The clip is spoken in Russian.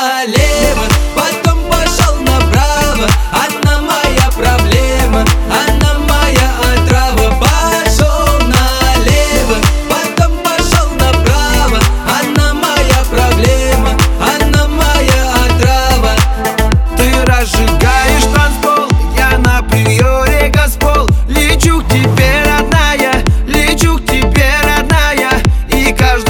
налево, потом пошел направо. Она моя проблема, она моя отрава. Пошел налево, потом пошел направо. Она моя проблема, она моя отрава. Ты разжигаешь танцпол, я на приоре Госпол. Лечу к тебе